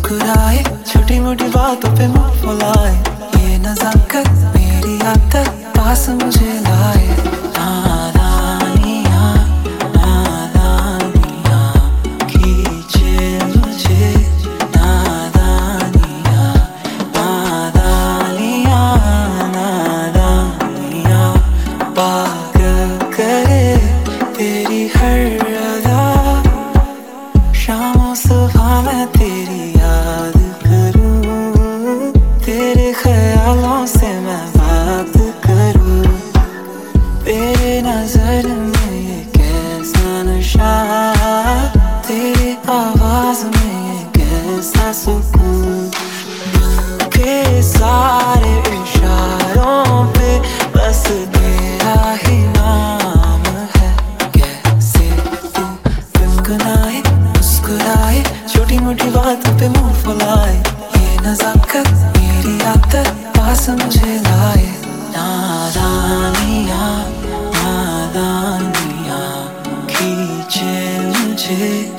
मुस्कुराए, छोटी मोटी बातों पे मुंह फुलाए, ये नजाकत मेरी आदत पास मुझे लाए। नादानियाँ नादानियाँ खींचे मुझे, नादानियाँ नादानियाँ नादानियाँ पागल करे तेरी हर अदा। शाम सुबह मैं तेरी याद करूं, तेरे ख्यालों से मैं बात करूं, तेरे नजर में ये कैसा नशा, तेरी आवाज में ये कैसा सुकून, के सारे इशारों पे बस तेरा ही नाम है। कैसे तू गुनगुनाए, मुस्कुराए, छोटी मोटी बातों पे मुंह फुलाए, ये नजाकत मेरी आदत पास मुझे लाए। नादानियाँ नादानियाँ खींचे मुझे।